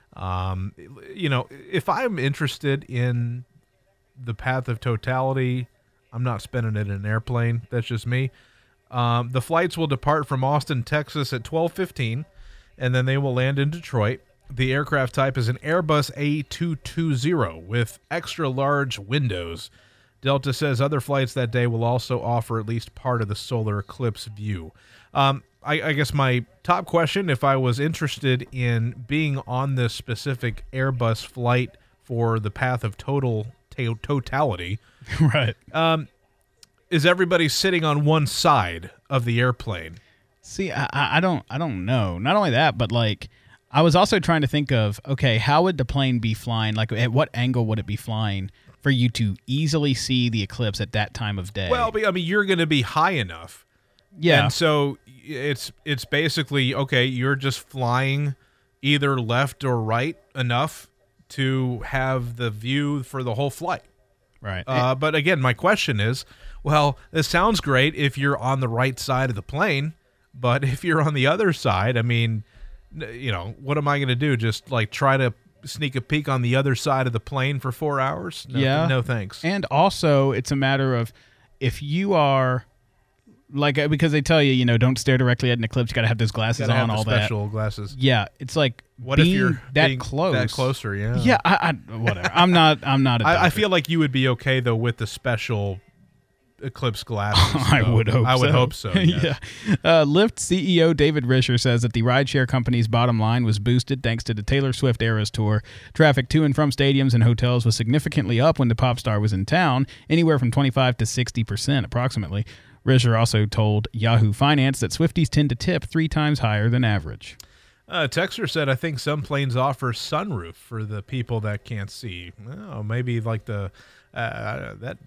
Speaker 2: Um, you know, if I'm interested in the path of totality, I'm not spending it in an airplane. That's just me. Um, the flights will depart from Austin, Texas at twelve fifteen, and then they will land in Detroit. The aircraft type is an Airbus A two twenty with extra large windows. Delta says other flights that day will also offer at least part of the solar eclipse view. Um, I, I guess my top question, if I was interested in being on this specific Airbus flight for the path of total to- totality,
Speaker 4: right?
Speaker 2: Um, is everybody sitting on one side of the airplane?
Speaker 4: See, I, I don't, I don't know. Not only that, but like, I was also trying to think of, okay, how would the plane be flying? Like, at what angle would it be flying for you to easily see the eclipse at that time of day?
Speaker 2: Well, I mean, you're going to be high enough.
Speaker 4: Yeah.
Speaker 2: And so it's it's basically, okay, you're just flying either left or right enough to have the view for the whole flight.
Speaker 4: Right.
Speaker 2: Uh, but again, my question is, well, this sounds great if you're on the right side of the plane, but if you're on the other side, I mean, you know, what am I going to do? Just like try to sneak a peek on the other side of the plane for four hours? No,
Speaker 4: yeah.
Speaker 2: No thanks.
Speaker 4: And also, it's a matter of if you are, like, because they tell you, you know, don't stare directly at an eclipse. You got to have those glasses
Speaker 2: Gotta
Speaker 4: on,
Speaker 2: have
Speaker 4: all
Speaker 2: the
Speaker 4: that.
Speaker 2: special glasses.
Speaker 4: Yeah, it's like
Speaker 2: what if
Speaker 4: being
Speaker 2: you're
Speaker 4: that
Speaker 2: being
Speaker 4: close,
Speaker 2: that closer? Yeah.
Speaker 4: Yeah. I, I whatever. I'm not. I'm not. A
Speaker 2: I, I
Speaker 4: doctor.
Speaker 2: feel like you would be okay though with the special eclipse glasses.
Speaker 4: I
Speaker 2: though.
Speaker 4: would hope.
Speaker 2: I would
Speaker 4: so.
Speaker 2: hope so. Yes.
Speaker 4: yeah. Uh, Lyft C E O David Risher says that the rideshare company's bottom line was boosted thanks to the Taylor Swift Eras Tour. Traffic to and from stadiums and hotels was significantly up when the pop star was in town, anywhere from twenty-five to sixty percent approximately. Risher also told Yahoo Finance that Swifties tend to tip three times higher than average.
Speaker 2: Uh, Texter said, I think some planes offer sunroof for the people that can't see. Oh, maybe like the uh, that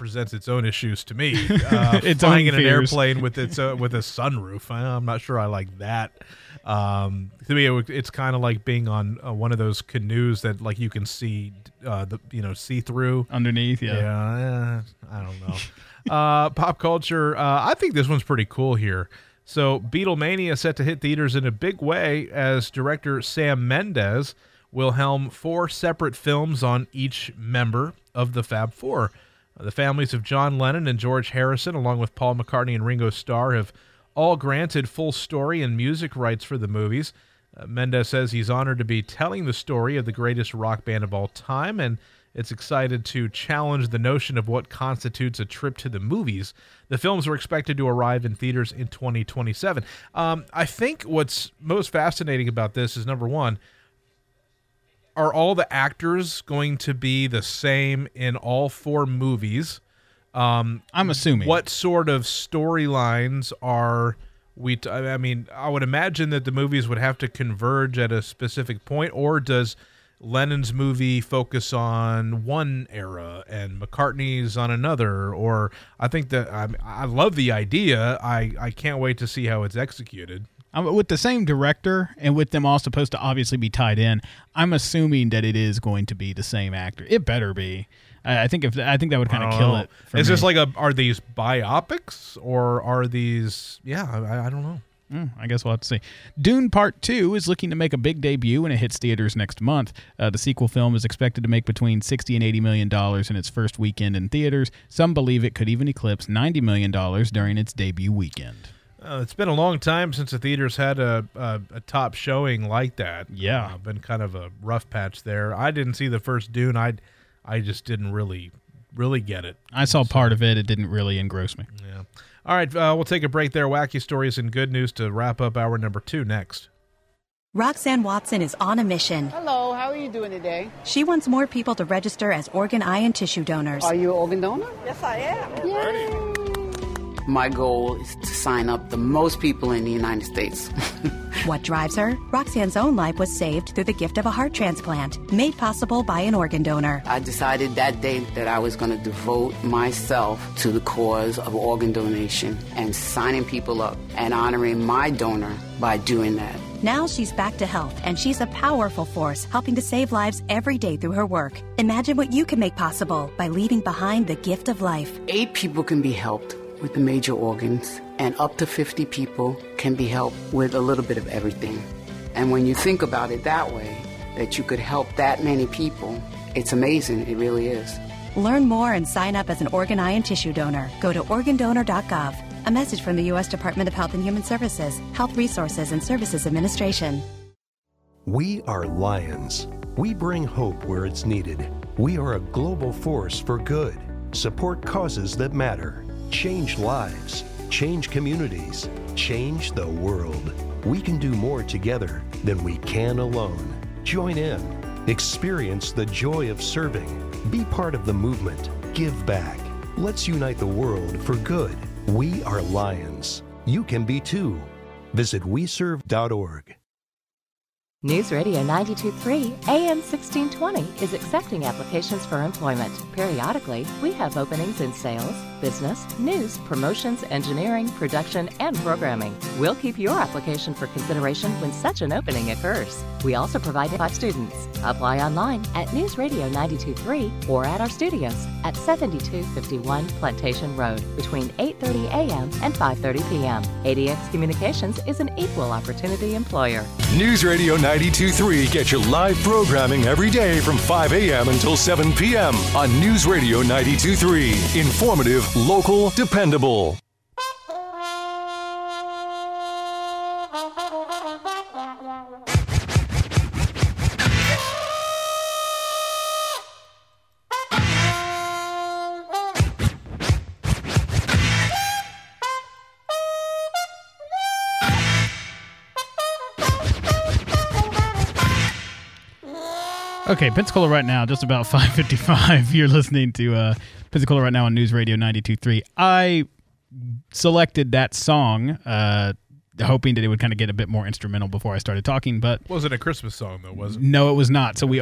Speaker 2: presents its own issues to me. Uh,
Speaker 4: Its
Speaker 2: flying
Speaker 4: own
Speaker 2: in an
Speaker 4: fears.
Speaker 2: airplane with its uh, with a sunroof. I, I'm not sure I like that. Um, to me, it, would- it's kind of like being on uh, one of those canoes that like you can see uh, the you know see through
Speaker 4: underneath. Yeah,
Speaker 2: yeah. eh, I don't know. uh, pop culture. Uh, I think this one's pretty cool here. So, Beatlemania set to hit theaters in a big way as director Sam Mendes will helm four separate films on each member of the Fab Four. Uh, the families of John Lennon and George Harrison, along with Paul McCartney and Ringo Starr, have all granted full story and music rights for the movies. Uh, Mendes says he's honored to be telling the story of the greatest rock band of all time, and it's excited to challenge the notion of what constitutes a trip to the movies. The films were expected to arrive in theaters in twenty twenty-seven. Um, I think what's most fascinating about this is, number one, are all the actors going to be the same in all four movies? Um,
Speaker 4: I'm assuming.
Speaker 2: What sort of storylines are we? T- I mean, I would imagine that the movies would have to converge at a specific point, or does Lennon's movie focus on one era and McCartney's on another? Or I think that I, I love the idea. I, I can't wait to see how it's executed.
Speaker 4: Um, with the same director and with them all supposed to obviously be tied in, I'm assuming that it is going to be the same actor. It better be. I, I think if I think that would kind of kill
Speaker 2: know.
Speaker 4: it. For
Speaker 2: Is
Speaker 4: me.
Speaker 2: this like a? Are these biopics or are these? Yeah, I, I don't know.
Speaker 4: Mm, I guess we'll have to see. Dune Part two is looking to make a big debut when it hits theaters next month. Uh, the sequel film is expected to make between sixty and eighty million dollars in its first weekend in theaters. Some believe it could even eclipse ninety million dollars during its debut weekend.
Speaker 2: Uh, it's been a long time since the theaters had a a, a top showing like that.
Speaker 4: Yeah,
Speaker 2: uh, been kind of a rough patch there. I didn't see the first Dune. I I just didn't really really get it.
Speaker 4: I saw part of it. It didn't really engross me.
Speaker 2: Yeah. All right, uh, we'll take a break there. Wacky stories and good news to wrap up hour number two next.
Speaker 9: Roxanne Watson is on a mission.
Speaker 10: Hello, how are you doing today?
Speaker 9: She wants more people to register as organ, eye, and tissue donors.
Speaker 10: Are you an organ donor? Yes, I am. Yay.
Speaker 11: My goal is to sign up the most people in the United States.
Speaker 9: What drives her? Roxanne's own life was saved through the gift of a heart transplant, made possible by an organ donor.
Speaker 11: I decided that day that I was going to devote myself to the cause of organ donation and signing people up and honoring my donor by doing that.
Speaker 9: Now she's back to health, and she's a powerful force helping to save lives every day through her work. Imagine what you can make possible by leaving behind the gift of life.
Speaker 11: Eight people can be helped with the major organs, and up to fifty people can be helped with a little bit of everything. And when you think about it that way, that you could help that many people, it's amazing. It really is.
Speaker 9: Learn more and sign up as an organ, eye, and tissue donor. Go to organ donor dot gov. A message from the U S Department of Health and Human Services, Health Resources and Services Administration.
Speaker 12: We are Lions. We bring hope where it's needed. We are a global force for good. Support causes that matter. Change lives. Change communities. Change the world. We can do more together than we can alone. Join in. Experience the joy of serving. Be part of the movement. Give back. Let's unite the world for good. We are Lions. You can be too. Visit we serve dot org.
Speaker 13: News Radio ninety-two point three A M sixteen twenty is accepting applications for employment. Periodically, we have openings in sales, business, news, promotions, engineering, production, and programming. We'll keep your application for consideration when such an opening occurs. We also provide five students. Apply online at News Radio ninety-two point three or at our studios at seventy-two fifty-one Plantation Road between eight thirty A M and five thirty P M A D X Communications is an equal opportunity employer.
Speaker 18: News Radio ninety-two point three gets your live programming every day from five A M until seven P M on News Radio ninety-two point three. Informative, local, dependable.
Speaker 4: Okay, Pensacola right now, just about five fifty-five. You're listening to uh, Pensacola right now on News Radio ninety-two point three. I selected that song, uh, hoping that it would kind of get a bit more instrumental before I started talking, but
Speaker 2: Wasn't a Christmas song, though, was it?
Speaker 4: no, it was not. So we are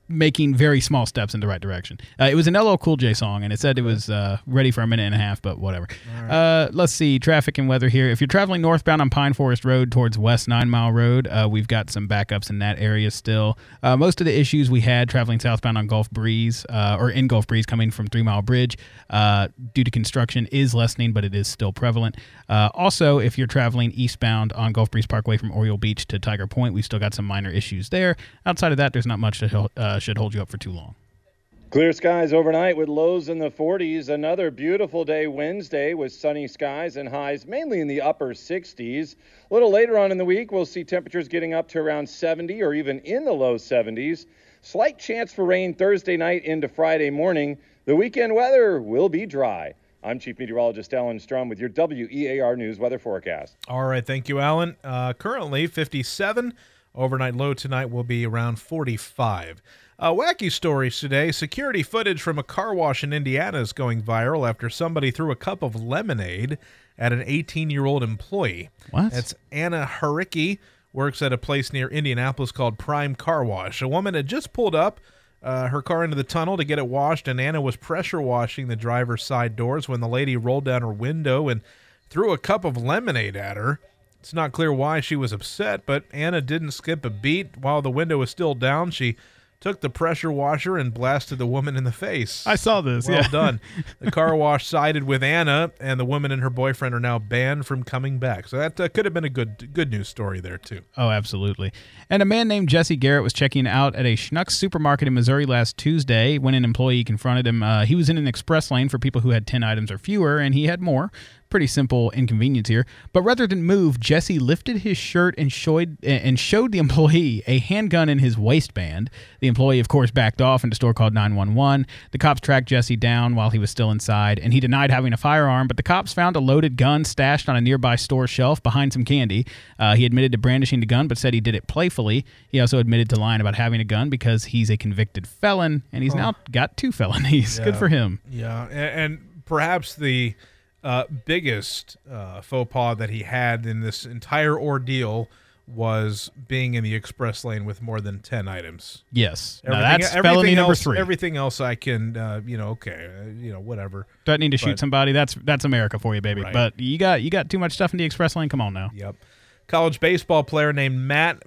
Speaker 4: making very small steps in the right direction. Uh, it was an L L Cool J song, and it said it was uh, ready for a minute and a half, but whatever. Right. Uh, let's see, traffic and weather here. If you're traveling northbound on Pine Forest Road towards West Nine Mile Road, uh, we've got some backups in that area still. Uh, most of the issues we had traveling southbound on Gulf Breeze, uh, or in Gulf Breeze coming from Three Mile Bridge, uh, due to construction is lessening, but it is still prevalent. Uh, also, if you're traveling eastbound on Gulf Breeze Parkway from Oriole Beach to Tiger Point, we still got some minor issues there. Outside of that, there's not much that uh, should hold you up for too long.
Speaker 5: Clear skies overnight with lows in the forties. Another beautiful day Wednesday with sunny skies and highs mainly in the upper sixties. A little later on in the week, we'll see temperatures getting up to around seventy or even in the low seventies. Slight chance for rain Thursday night into Friday morning. The weekend weather will be dry. I'm Chief Meteorologist Alan Strum with your W E A R News weather forecast.
Speaker 2: All right, thank you, Alan. Uh, currently fifty-seven. Overnight low tonight will be around forty-five. Uh, wacky stories today. Security footage from a car wash in Indiana is going viral after somebody threw a cup of lemonade at an eighteen-year-old employee.
Speaker 4: What?
Speaker 2: That's Anna Haricki, works at a place near Indianapolis called Prime Car Wash. A woman had just pulled up uh, her car into the tunnel to get it washed, and Anna was pressure washing the driver's side doors when the lady rolled down her window and threw a cup of lemonade at her. It's not clear why she was upset, but Anna didn't skip a beat. While the window was still down, she took the pressure washer and blasted the woman in the face.
Speaker 4: I saw this.
Speaker 2: Well
Speaker 4: yeah.
Speaker 2: done. The car wash sided with Anna, and the woman and her boyfriend are now banned from coming back. So that uh, could have been a good good news story there, too.
Speaker 4: Oh, absolutely. And a man named Jesse Garrett was checking out at a Schnucks supermarket in Missouri last Tuesday when an employee confronted him. Uh, he was in an express lane for people who had ten items or fewer, and he had more. Pretty simple inconvenience here. But rather than move, Jesse lifted his shirt and showed, and showed the employee a handgun in his waistband. The employee, of course, backed off and the store called nine one one. The cops tracked Jesse down while he was still inside, and he denied having a firearm, but the cops found a loaded gun stashed on a nearby store shelf behind some candy. Uh, he admitted to brandishing the gun, but said he did it playfully. He also admitted to lying about having a gun because he's a convicted felon, and he's oh. now got two felonies.
Speaker 2: Yeah.
Speaker 4: Good for him.
Speaker 2: Yeah, and, and perhaps the uh, biggest uh, faux pas that he had in this entire ordeal was being in the express lane with more than ten items.
Speaker 4: Yes.
Speaker 2: Everything,
Speaker 4: now that's
Speaker 2: everything
Speaker 4: felony
Speaker 2: else,
Speaker 4: number three.
Speaker 2: Everything else I can, uh, you know, okay, uh, you know, whatever.
Speaker 4: Threatening to
Speaker 2: but,
Speaker 4: shoot somebody, that's that's America for you, baby.
Speaker 2: Right.
Speaker 4: But you got you got too much stuff in the express lane. Come on now.
Speaker 2: Yep. College baseball player named Matt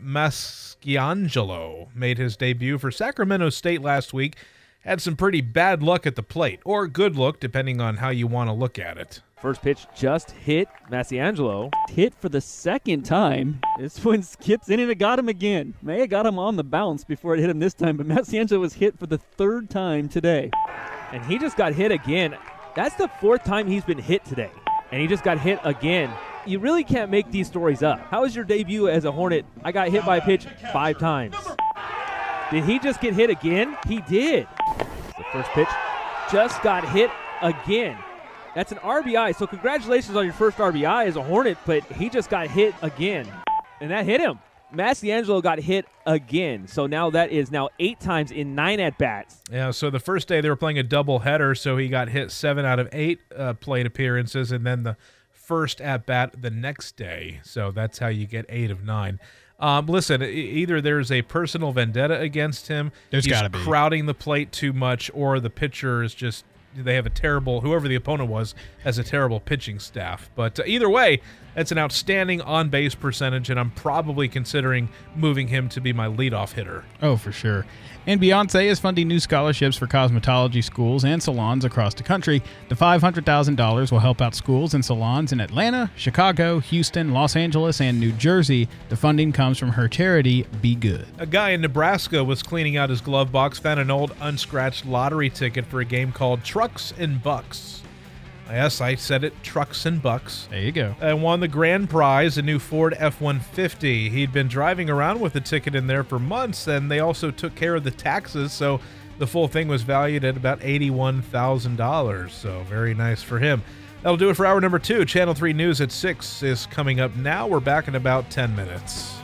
Speaker 2: Masciangelo made his debut for Sacramento State last week. Had some pretty bad luck at the plate, or good luck, depending on how you want to look at it.
Speaker 1: First pitch just hit. Masciangelo hit for the second time. This one skips in and it got him again. May have got him on the bounce before it hit him this time, but Masciangelo was hit for the third time today. And he just got hit again. That's the fourth time he's been hit today. And he just got hit again. You really can't make these stories up. How was your debut as a Hornet? I got hit by a pitch five times. Did he just get hit again? He did. The first pitch just got hit again. That's an R B I, so congratulations on your first R B I as a Hornet, but he just got hit again. And that hit him. Masciangelo got hit again, so now that is now eight times in nine at-bats.
Speaker 2: Yeah, so the first day they were playing a doubleheader, so he got hit seven out of eight uh, plate appearances, and then the first at-bat the next day. So that's how you get eight of nine. Um, listen, either there's a personal vendetta against him,
Speaker 4: there's
Speaker 2: he's
Speaker 4: gotta be.
Speaker 2: crowding the plate too much, or the pitcher is just, they have a terrible, whoever the opponent was, has a terrible pitching staff. But uh, either way, that's an outstanding on-base percentage, and I'm probably considering moving him to be my leadoff hitter.
Speaker 4: Oh, for sure. And Beyonce is funding new scholarships for cosmetology schools and salons across the country. The five hundred thousand dollars will help out schools and salons in Atlanta, Chicago, Houston, Los Angeles, and New Jersey. The funding comes from her charity, Be Good.
Speaker 2: A guy in Nebraska was cleaning out his glove box, found an old unscratched lottery ticket for a game called Trucks and Bucks. Yes, I said it, Trucks and Bucks.
Speaker 4: There you go.
Speaker 2: And won the grand prize, a new Ford F one fifty. He'd been driving around with the ticket in there for months, and they also took care of the taxes, so the full thing was valued at about eighty-one thousand dollars. So very nice for him. That'll do it for hour number two. Channel three News at six is coming up now. We're back in about ten minutes.